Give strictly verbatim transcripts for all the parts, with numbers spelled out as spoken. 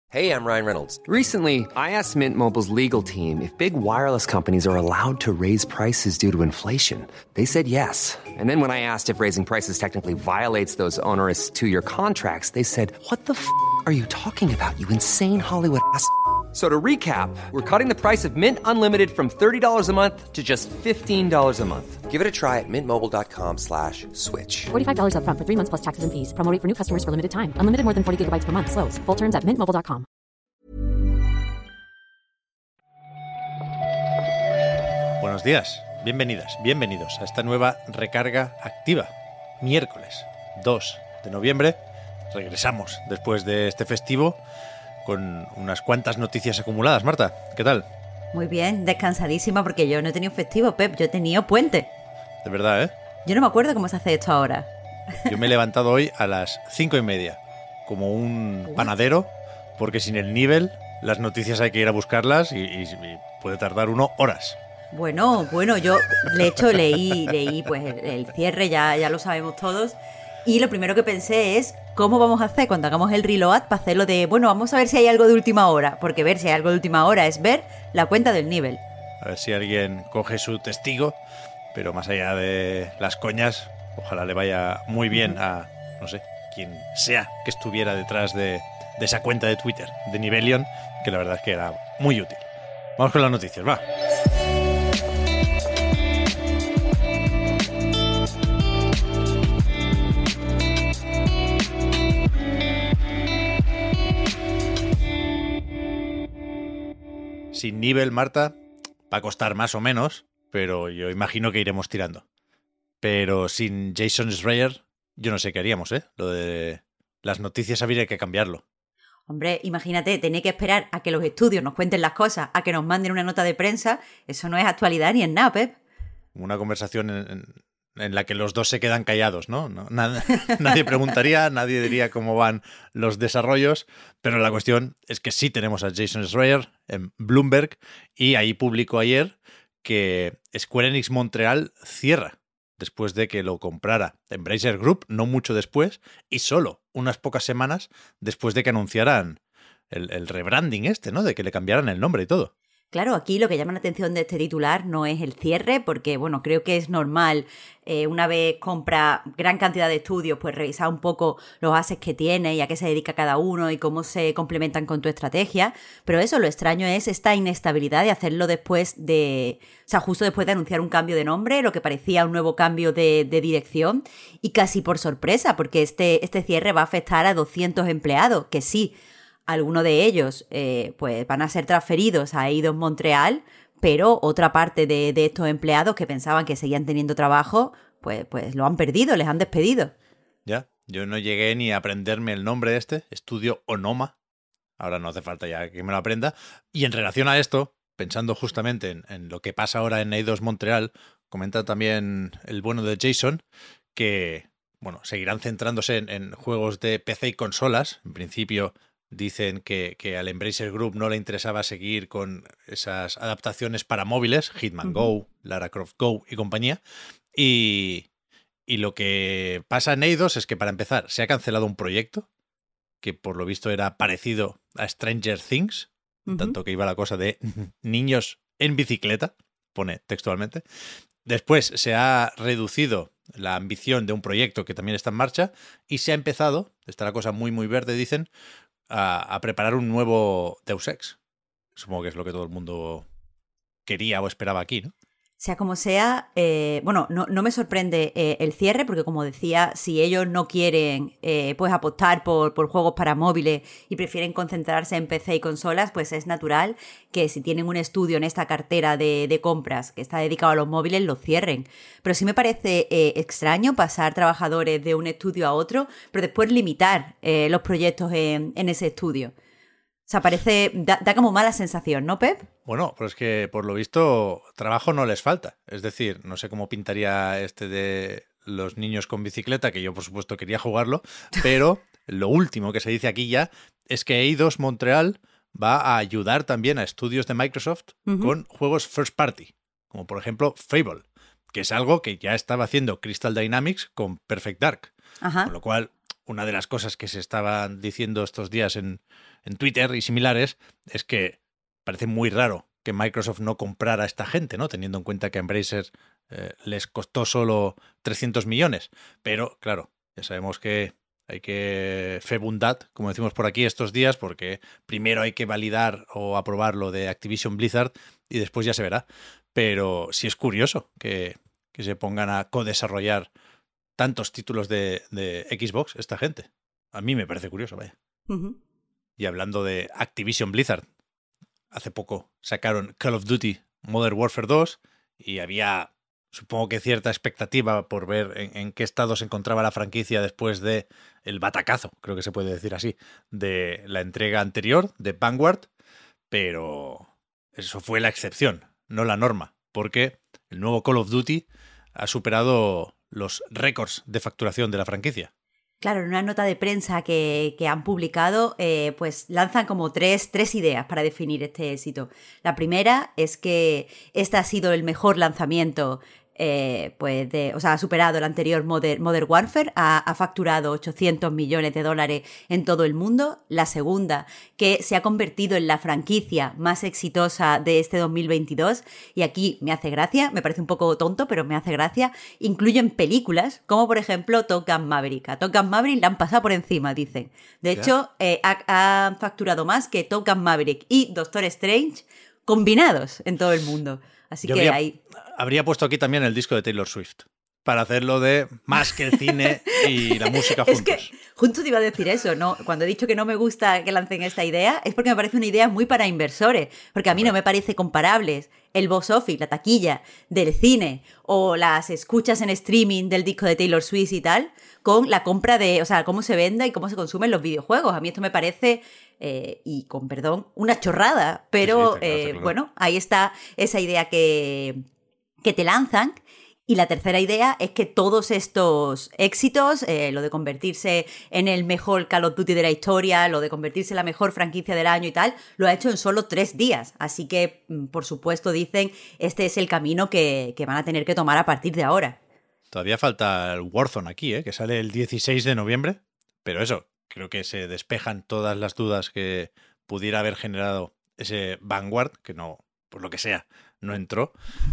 Hey, I'm Ryan Reynolds. Recently, I asked Mint Mobile's legal team if big wireless companies are allowed to raise prices due to inflation. They said yes. And then when I asked if raising prices technically violates those onerous two-year contracts, they said, what the f*** are you talking about, you insane Hollywood ass f- So to recap, we're cutting the price of Mint Unlimited from thirty dollars a month to just fifteen dollars a month. Give it a try at mintmobile.com slash switch. forty-five dollars up front for three months plus taxes and fees. Promo rate for new customers for limited time. Unlimited more than forty gigabytes per month. Slows full terms at mint mobile dot com. Buenos días, bienvenidas, bienvenidos a esta nueva recarga activa. Miércoles dos de noviembre, regresamos después de este festivo con unas cuantas noticias acumuladas. Marta, ¿qué tal? Muy bien, descansadísima porque yo no he tenido festivo, Pep, yo he tenido puente. De verdad, ¿eh? Yo no me acuerdo cómo se hace esto ahora. Yo me he levantado hoy a las cinco y media, como un panadero, porque sin el nivel las noticias hay que ir a buscarlas y, y, y puede tardar uno horas. Bueno, bueno, yo de hecho leí, leí pues el, el cierre, ya, ya lo sabemos todos, y lo primero que pensé es cómo vamos a hacer cuando hagamos el reload para hacerlo de, bueno, vamos a ver si hay algo de última hora, porque ver si hay algo de última hora es ver la cuenta del nivel. A ver si alguien coge su testigo, pero más allá de las coñas, ojalá le vaya muy bien a, no sé, quien sea que estuviera detrás de, de esa cuenta de Twitter, de Nivelion, que la verdad es que era muy útil. Vamos con las noticias, va. Sin nivel, Marta, va a costar más o menos, pero yo imagino que iremos tirando. Pero sin Jason Schreier, yo no sé qué haríamos, ¿eh? Lo de las noticias habría que cambiarlo. Hombre, imagínate, tener que esperar a que los estudios nos cuenten las cosas, a que nos manden una nota de prensa, eso no es actualidad ni en nada, Pep. Una conversación en, en, en la que los dos se quedan callados, ¿no? no nada, nadie preguntaría, nadie diría cómo van los desarrollos, pero la cuestión es que sí tenemos a Jason Schreier en Bloomberg y ahí publicó ayer que Square Enix Montreal cierra después de que lo comprara Embracer Group, no mucho después, y solo unas pocas semanas después de que anunciaran el, el rebranding este, ¿no? De que le cambiaran el nombre y todo. Claro, aquí lo que llama la atención de este titular no es el cierre, porque, bueno, creo que es normal, eh, una vez compra gran cantidad de estudios, pues revisar un poco los assets que tiene y a qué se dedica cada uno y cómo se complementan con tu estrategia, pero eso, lo extraño es esta inestabilidad de hacerlo después de, o sea, justo después de anunciar un cambio de nombre, lo que parecía un nuevo cambio de, de dirección, y casi por sorpresa, porque este, este cierre va a afectar a doscientos empleados, que sí, algunos de ellos eh, pues van a ser transferidos a Eidos Montreal, pero otra parte de, de estos empleados que pensaban que seguían teniendo trabajo, pues, pues lo han perdido, les han despedido. Ya, yo no llegué ni a aprenderme el nombre de este, Estudio Onoma. Ahora no hace falta ya que me lo aprenda. Y en relación a esto, pensando justamente en, en lo que pasa ahora en Eidos Montreal, comenta también el bueno de Jason que, bueno, seguirán centrándose en, en juegos de P C y consolas. En principio dicen que, que al Embracer Group no le interesaba seguir con esas adaptaciones para móviles, Hitman uh-huh. Go, Lara Croft Go y compañía. Y, y lo que pasa en Eidos es que, para empezar, se ha cancelado un proyecto que por lo visto era parecido a Stranger Things, uh-huh. tanto que iba la cosa de niños en bicicleta, pone textualmente. Después se ha reducido la ambición de un proyecto que también está en marcha y se ha empezado, está la cosa muy muy verde, dicen, A, a preparar un nuevo Deus Ex. Supongo que es lo que todo el mundo quería o esperaba aquí, ¿no? Sea como sea, eh, bueno, no, no me sorprende eh, el cierre, porque como decía, si ellos no quieren eh, pues apostar por, por juegos para móviles y prefieren concentrarse en P C y consolas, pues es natural que si tienen un estudio en esta cartera de, de compras que está dedicado a los móviles, lo cierren. Pero sí me parece eh, extraño pasar trabajadores de un estudio a otro, pero después limitar eh, los proyectos en, en ese estudio. O sea, parece, da, da como mala sensación, ¿no, Pep? Bueno, pero es que por lo visto trabajo no les falta. Es decir, no sé cómo pintaría este de los niños con bicicleta, que yo por supuesto quería jugarlo, pero lo último que se dice aquí ya es que Eidos Montreal va a ayudar también a estudios de Microsoft uh-huh. con juegos first party, como por ejemplo Fable, que es algo que ya estaba haciendo Crystal Dynamics con Perfect Dark. Ajá. Con lo cual, una de las cosas que se estaban diciendo estos días en, en Twitter y similares es que parece muy raro que Microsoft no comprara a esta gente, ¿no? Teniendo en cuenta que a Embracer eh, les costó solo trescientos millones. Pero, claro, ya sabemos que hay que fer bondat, como decimos por aquí estos días, porque primero hay que validar o aprobar lo de Activision Blizzard y después ya se verá. Pero sí es curioso que, que se pongan a co-desarrollar tantos títulos de, de Xbox esta gente. A mí me parece curioso, vaya. Uh-huh. Y hablando de Activision Blizzard, hace poco sacaron Call of Duty Modern Warfare dos y había, supongo que cierta expectativa por ver en, en qué estado se encontraba la franquicia después de el batacazo, creo que se puede decir así, de la entrega anterior de Vanguard, pero eso fue la excepción, no la norma, porque el nuevo Call of Duty ha superado los récords de facturación de la franquicia. Claro, en una nota de prensa que, que han publicado, eh, pues lanzan como tres, tres ideas para definir este éxito. La primera es que este ha sido el mejor lanzamiento, eh, pues de, o sea, ha superado el anterior Modern, Modern Warfare, ha, ha facturado ochocientos millones de dólares en todo el mundo. La segunda, que se ha convertido en la franquicia más exitosa de este dos mil veintidós, y aquí me hace gracia, me parece un poco tonto, pero me hace gracia, incluyen películas, como por ejemplo Top Gun Maverick. A Top Gun Maverick la han pasado por encima, dicen. De hecho, eh, ha, han facturado más que Top Gun Maverick y Doctor Strange combinados en todo el mundo. Así Yo que habría, ahí... habría puesto aquí también el disco de Taylor Swift para hacerlo de más que el cine y la música juntos. Es que justo te iba a decir eso, ¿no? Cuando he dicho que no me gusta que lancen esta idea, es porque me parece una idea muy para inversores, porque a mí no me parece comparables el box office, la taquilla del cine o las escuchas en streaming del disco de Taylor Swift y tal, con la compra de, o sea, cómo se venda y cómo se consumen los videojuegos. A mí esto me parece... Eh, y con perdón, una chorrada, pero sí, sí, eh, claro. bueno, ahí está esa idea que, que te lanzan. Y la tercera idea es que todos estos éxitos, eh, lo de convertirse en el mejor Call of Duty de la historia, lo de convertirse en la mejor franquicia del año y tal, lo ha hecho en solo tres días. Así que, por supuesto, dicen, este es el camino que, que van a tener que tomar a partir de ahora. Todavía falta el Warzone aquí, ¿eh? Que sale el dieciséis de noviembre, pero eso, creo que se despejan todas las dudas que pudiera haber generado ese Vanguard, que no, por lo que sea, no entró.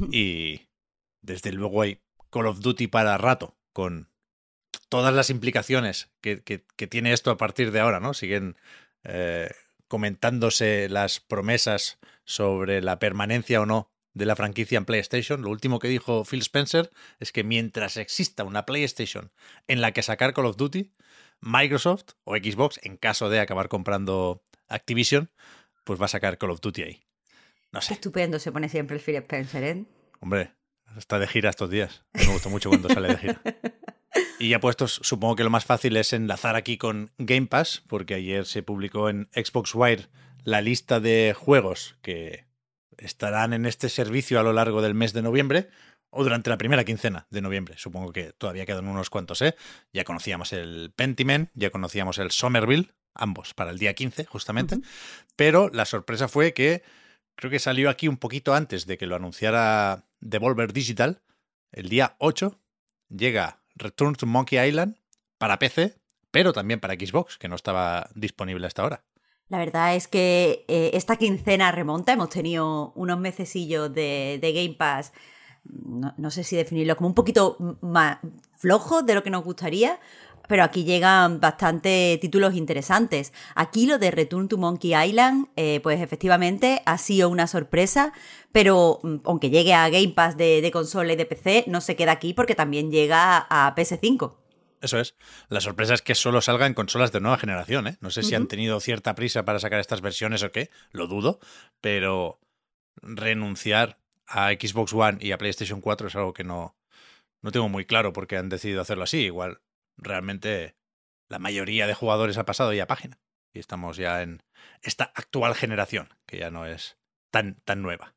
Y desde luego hay Call of Duty para rato, con todas las implicaciones que, que, que tiene esto a partir de ahora, ¿no? Siguen eh, comentándose las promesas sobre la permanencia o no de la franquicia en PlayStation. Lo último que dijo Phil Spencer es que mientras exista una PlayStation en la que sacar Call of Duty, Microsoft o Xbox, en caso de acabar comprando Activision, pues va a sacar Call of Duty ahí. No sé. Estupendo se pone siempre el Phil Spencer, ¿eh? Hombre, está de gira estos días. Me gusta mucho cuando sale de gira. Y ya puestos, supongo que lo más fácil es enlazar aquí con Game Pass, porque ayer se publicó en Xbox Wire la lista de juegos que estarán en este servicio a lo largo del mes de noviembre, o durante la primera quincena de noviembre. Supongo que todavía quedan unos cuantos, ¿eh? Ya conocíamos el Pentiment, ya conocíamos el Somerville, ambos para el día quince, justamente. Uh-huh. Pero la sorpresa fue que creo que salió aquí un poquito antes de que lo anunciara Devolver Digital. El día ocho llega Return to Monkey Island para P C, pero también para Xbox, que no estaba disponible hasta ahora. La verdad es que eh, esta quincena remonta. Hemos tenido unos mesecillos de, de Game Pass, no, no sé si definirlo como un poquito más flojo de lo que nos gustaría, pero aquí llegan bastante títulos interesantes. Aquí lo de Return to Monkey Island, eh, pues efectivamente ha sido una sorpresa, pero aunque llegue a Game Pass de, de consola y de P C, no se queda aquí porque también llega a P S cinco. Eso es. La sorpresa es que solo salga en consolas de nueva generación, ¿eh? No sé si uh-huh. han tenido cierta prisa para sacar estas versiones o qué, lo dudo, pero renunciar a Xbox One y a PlayStation cuatro es algo que no, no tengo muy claro por qué han decidido hacerlo así. Igual realmente la mayoría de jugadores ha pasado ya a página y estamos ya en esta actual generación, que ya no es tan, tan nueva.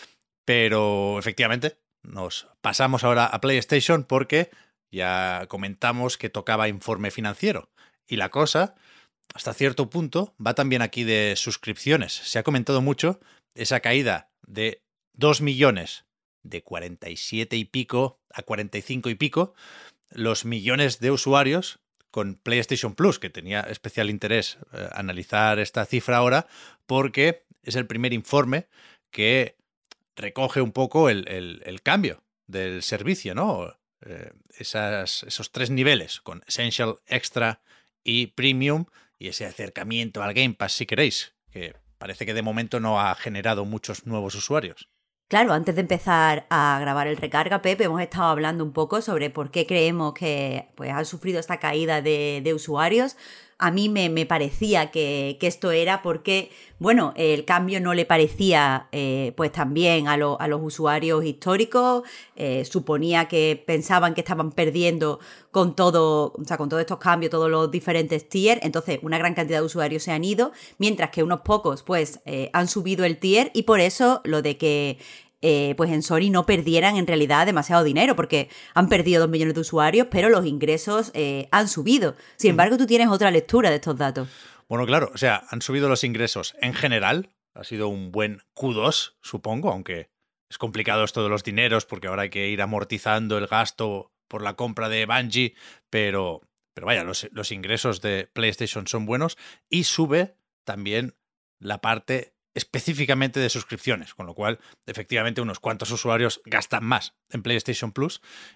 Pero efectivamente nos pasamos ahora a PlayStation porque ya comentamos que tocaba informe financiero y la cosa, hasta cierto punto, va también aquí de suscripciones. Se ha comentado mucho esa caída de dos millones de cuarenta y siete y pico a cuarenta y cinco y pico, los millones de usuarios con PlayStation Plus, que tenía especial interés eh, analizar esta cifra ahora, porque es el primer informe que recoge un poco el, el, el cambio del servicio, ¿no? Eh, esas, esos tres niveles, con Essential, Extra y Premium, y ese acercamiento al Game Pass, si queréis, que parece que de momento no ha generado muchos nuevos usuarios. Claro, antes de empezar a grabar el Recarga, Pep, hemos estado hablando un poco sobre por qué creemos que pues, han sufrido esta caída de, de usuarios. A mí me, me parecía que, que esto era porque, bueno, el cambio no le parecía eh, pues también a, lo, a los usuarios históricos. Eh, suponía que pensaban que estaban perdiendo con todo, o sea, con todos estos cambios, todos los diferentes tier. Entonces, una gran cantidad de usuarios se han ido, mientras que unos pocos, pues, eh, han subido el tier, y por eso lo de que Eh, pues en Sony no perdieran en realidad demasiado dinero, porque han perdido dos millones de usuarios, pero los ingresos eh, han subido. Sin embargo, tú tienes otra lectura de estos datos. Bueno, claro, o sea, han subido los ingresos en general, ha sido un buen Q dos, supongo, aunque es complicado esto de los dineros, porque ahora hay que ir amortizando el gasto por la compra de Bungie, pero, pero vaya, los, los ingresos de PlayStation son buenos, y sube también la parte específicamente de suscripciones, con lo cual efectivamente unos cuantos usuarios gastan más en PlayStation Plus,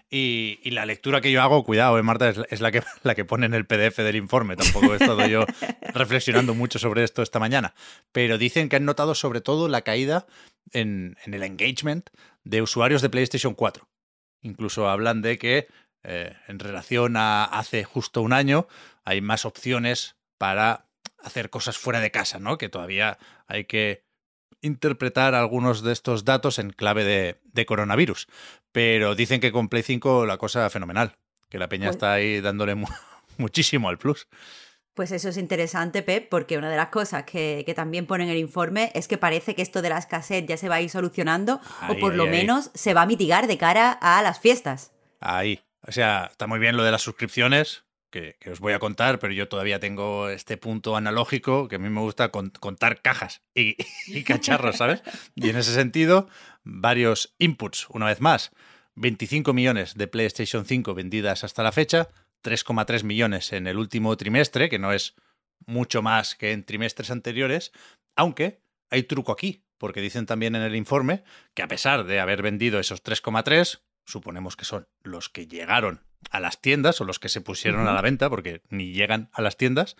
y, y la lectura que yo hago, cuidado, eh, Marta, es, es la, que, la que pone en el P D F del informe, tampoco he estado yo reflexionando mucho sobre esto esta mañana, pero dicen que han notado sobre todo la caída en, en el engagement de usuarios de PlayStation cuatro. Incluso hablan de que eh, en relación a hace justo un año hay más opciones para hacer cosas fuera de casa, ¿no? Que todavía hay que interpretar algunos de estos datos en clave de, de coronavirus. Pero dicen que con Play cinco la cosa fenomenal, que la peña pues, está ahí dándole mu- muchísimo al plus. Pues eso es interesante, Pep, porque una de las cosas que, que también pone en el informe es que parece que esto de la escasez ya se va a ir solucionando, ahí, o por ahí, lo ahí. menos se va a mitigar de cara a las fiestas. Ahí. O sea, está muy bien lo de las suscripciones, Que, que os voy a contar, pero yo todavía tengo este punto analógico que a mí me gusta con, contar cajas y, y cacharros, ¿sabes? Y en ese sentido, varios inputs, una vez más. veinticinco millones de PlayStation cinco vendidas hasta la fecha, tres coma tres millones en el último trimestre, que no es mucho más que en trimestres anteriores, aunque hay truco aquí, porque dicen también en el informe que a pesar de haber vendido esos tres coma tres, suponemos que son los que llegaron a las tiendas o los que se pusieron uh-huh. a la venta, porque ni llegan a las tiendas,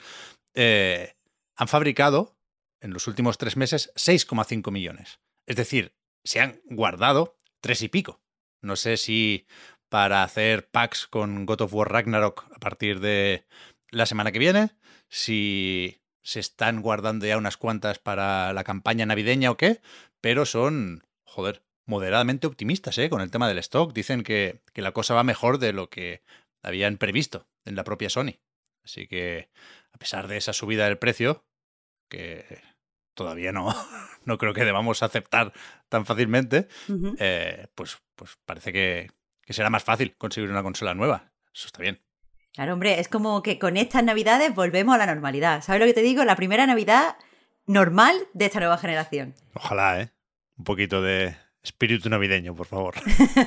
eh, han fabricado en los últimos tres meses seis coma cinco millones. Es decir, se han guardado tres y pico. No sé si para hacer packs con God of War Ragnarok a partir de la semana que viene, si se están guardando ya unas cuantas para la campaña navideña o qué, pero son, joder, moderadamente optimistas, ¿eh? Con el tema del stock. Dicen que, que la cosa va mejor de lo que habían previsto en la propia Sony. Así que, a pesar de esa subida del precio, que todavía no, no creo que debamos aceptar tan fácilmente, uh-huh. eh, pues, pues parece que, que será más fácil conseguir una consola nueva. Eso está bien. Claro, hombre, es como que con estas navidades volvemos a la normalidad. ¿Sabes lo que te digo? La primera Navidad normal de esta nueva generación. Ojalá, ¿eh? Un poquito de espíritu navideño, por favor.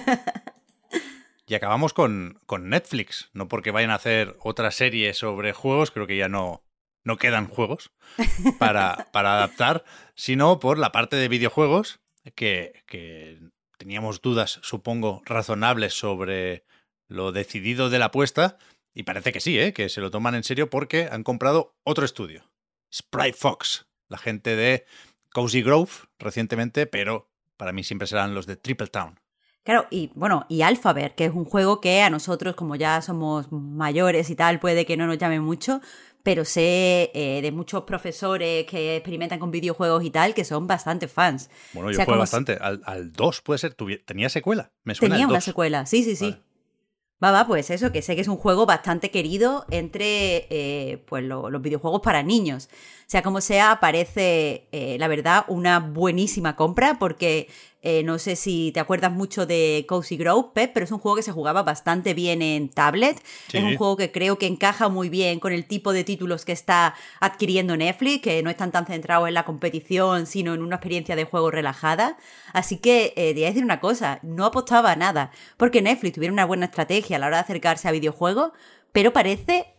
Y acabamos con, con Netflix. No porque vayan a hacer otra serie sobre juegos, creo que ya no, no quedan juegos para, para adaptar, sino por la parte de videojuegos, que, que teníamos dudas, supongo, razonables sobre lo decidido de la apuesta, y parece que sí, ¿eh? Que se lo toman en serio porque han comprado otro estudio, Sprite Fox, la gente de Cozy Grove recientemente, pero para mí siempre serán los de Triple Town. Claro, y bueno, y Alphabet, que es un juego que a nosotros, como ya somos mayores y tal, puede que no nos llame mucho, pero sé eh, de muchos profesores que experimentan con videojuegos y tal, que son bastante fans. Bueno, yo o sea, jugué bastante. Si... Al, al dos, puede ser. ¿Tenía secuela? Me suena Tenía el una dos. secuela, sí, sí, sí. Vale. Va, va, pues eso, que sé que es un juego bastante querido entre eh, pues lo, los videojuegos para niños. O sea, como sea, parece, eh, la verdad, una buenísima compra porque eh, no sé si te acuerdas mucho de Cozy Grove, Pep, pero es un juego que se jugaba bastante bien en tablet. Sí. Es un juego que creo que encaja muy bien con el tipo de títulos que está adquiriendo Netflix, que no están tan centrados en la competición, sino en una experiencia de juego relajada. Así que, eh, te voy a decir una cosa, no apostaba a nada, porque Netflix tuviera una buena estrategia a la hora de acercarse a videojuegos, pero parece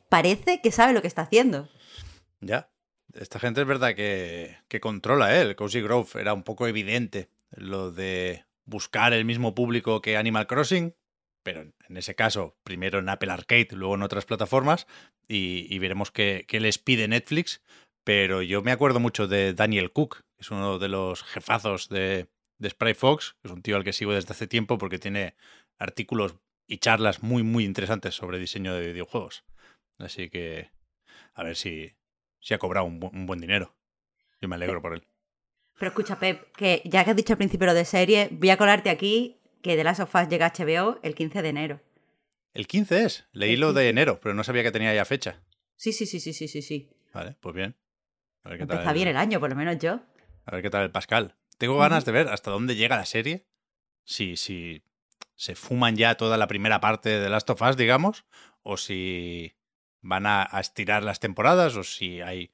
parece que sabe lo que está haciendo. Ya. Esta gente es verdad que, que controla, ¿eh? El Cozy Grove era un poco evidente lo de buscar el mismo público que Animal Crossing, pero en ese caso, primero en Apple Arcade, luego en otras plataformas, y, y veremos qué, qué les pide Netflix. Pero yo me acuerdo mucho de Daniel Cook, que es uno de los jefazos de, de Sprite Fox, que es un tío al que sigo desde hace tiempo porque tiene artículos y charlas muy, muy interesantes sobre diseño de videojuegos. Así que a ver si, si ha cobrado un, bu- un buen dinero. Yo me alegro por él. Pero escucha, Pep, que ya que has dicho al principio lo de serie, voy a colarte aquí que The Last of Us llega a H B O el quince de enero. El quince es. Leí El lo de quince. enero, pero no sabía que tenía ya fecha. Sí, sí, sí, sí, sí, sí, sí. Vale, pues bien. A ver qué Empieza tal. bien el año, por lo menos yo. A ver qué tal el Pascal. Tengo ganas de ver hasta dónde llega la serie. Si, si se fuman ya toda la primera parte de The Last of Us, digamos, o si van a, a estirar las temporadas, o si hay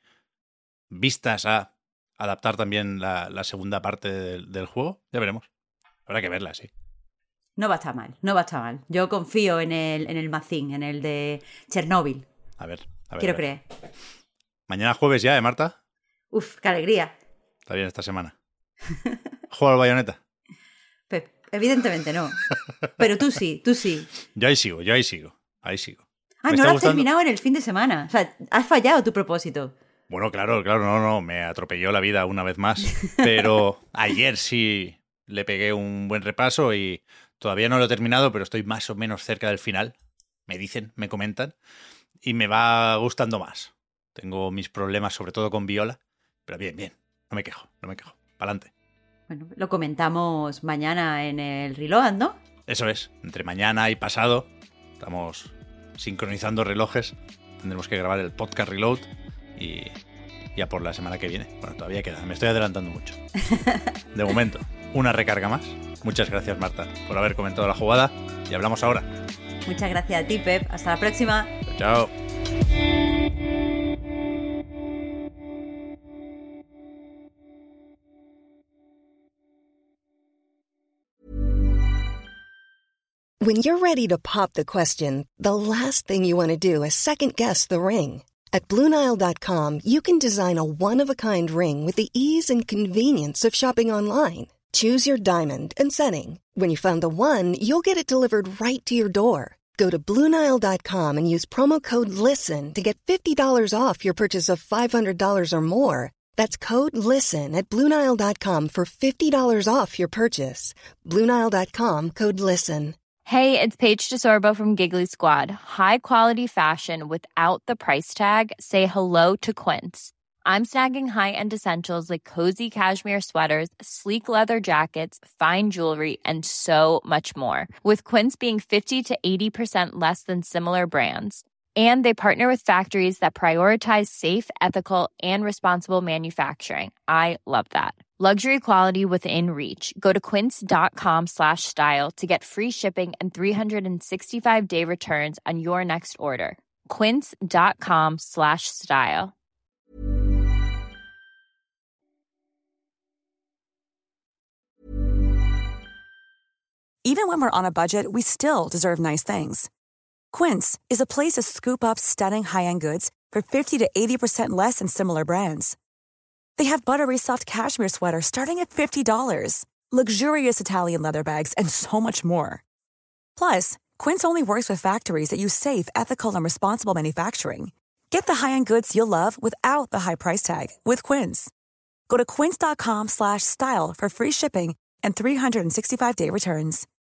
vistas a adaptar también la, la segunda parte del, del juego. Ya veremos. Habrá que verla, sí. No va a estar mal, no va a estar mal. Yo confío en el, en el Mazín, en el de Chernóbil. A ver. A ver Quiero a ver. creer. Mañana jueves ya, ¿eh, Marta? Uf, qué alegría. Está bien esta semana. ¿Juega al Bayonetta? Pep, evidentemente no. Pero tú sí, tú sí. Yo ahí sigo, yo ahí sigo. Ahí sigo. Ah, Me no está lo has gustando- terminado en el fin de semana. O sea, has fallado tu propósito. Bueno, claro, claro, no, no, me atropelló la vida una vez más. Pero ayer sí le pegué un buen repaso y todavía no lo he terminado, pero estoy más o menos cerca del final. Me dicen, me comentan. Y me va gustando más. Tengo mis problemas, sobre todo con Viola. Pero bien, bien. No me quejo, no me quejo. Pa'lante. Bueno, lo comentamos mañana en el Reload, ¿no? Eso es. Entre mañana y pasado estamos sincronizando relojes. Tendremos que grabar el podcast Reload y ya por la semana que viene. Bueno, todavía queda. Me estoy adelantando mucho. De momento, una recarga más. Muchas gracias, Marta, por haber comentado la jugada. Y hablamos ahora. Muchas gracias a ti, Pep. Hasta la próxima. Chao. When you're ready to pop the question, the last thing you want to do is second-guess the ring. At Blue Nile dot com, you can design a one-of-a-kind ring with the ease and convenience of shopping online. Choose your diamond and setting. When you find the one, you'll get it delivered right to your door. Go to Blue Nile dot com and use promo code LISTEN to get fifty dollars off your purchase of five hundred dollars or more. That's code LISTEN at Blue Nile dot com for fifty dollars off your purchase. Blue Nile dot com, code LISTEN. Hey, it's Paige DeSorbo from Giggly Squad. High quality fashion without the price tag. Say hello to Quince. I'm snagging high-end essentials like cozy cashmere sweaters, sleek leather jackets, fine jewelry, and so much more. With Quince being fifty to eighty percent less than similar brands. And they partner with factories that prioritize safe, ethical, and responsible manufacturing. I love that. Luxury quality within reach. Go to quince.com slash style to get free shipping and three sixty-five day returns on your next order. Quince.com slash style. Even when we're on a budget, we still deserve nice things. Quince is a place to scoop up stunning high-end goods for fifty to eighty percent less than similar brands. They have buttery soft cashmere sweaters starting at fifty dollars, luxurious Italian leather bags, and so much more. Plus, Quince only works with factories that use safe, ethical, and responsible manufacturing. Get the high-end goods you'll love without the high price tag with Quince. Go to quince.com slash style for free shipping and three sixty-five day returns.